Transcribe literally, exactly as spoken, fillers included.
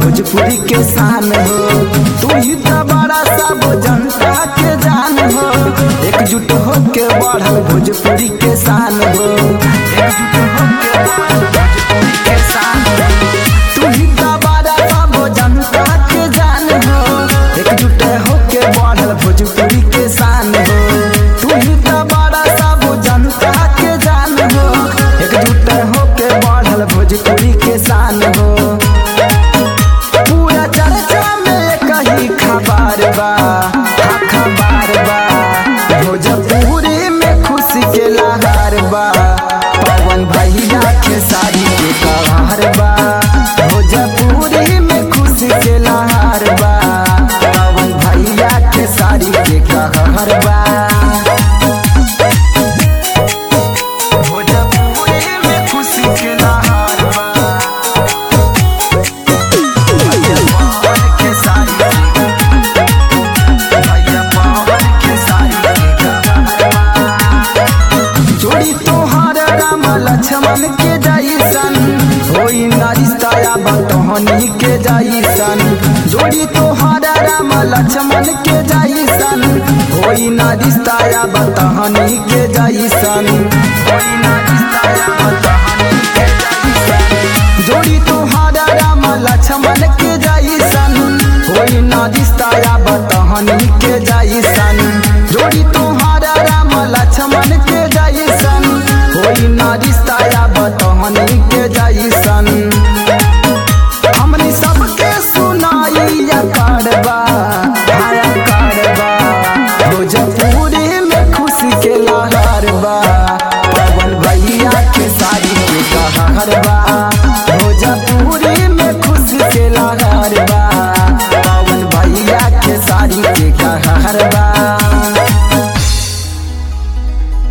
भोजपुरी के शान हो। तू ही तो बड़ा सब जनता के जान हो। एकजुट होके बढ़ल भोजपुरी के शान हो। एकजुट होके बढ़ल भोजपुरी के शान हो। तू ही तो बड़ा सब जनता के जान हो। एकजुट होके बढ़ल भोजपुरी के शान हो। तू ही तो बड़ा सब जनता के जान हो। एकजुट होके बढ़ल भोजपुरी के शान हो। पूरा चर्चा में कहीं खबर बा, खबर बा। भोजपुरी में खुशी के लहर बा। पवन भैया के साड़ी के कहर बा। भोजपुरी में खुशी के लहर बा। पवन भैया के साड़ी के कहर बा। भोजपुरी में खुशी के लहर बा। भैया पवन के साड़ी भैया पवन के साड़ी के कहर बा। जोड़ी तोहर राम लक्ष्मण के जैसन होई ना रिश्ता बतहनी के जैसन। जोड़ी तोहर राम लक्ष्मण के जैसन होई ना रिश्ता बतहनी के जैसन। होई ना रिश्ता बतहनी के जैसन। जोड़ी तोहर राम लक्ष्मण के जैसन होई ना रिश्ता बतहनी के जैसन।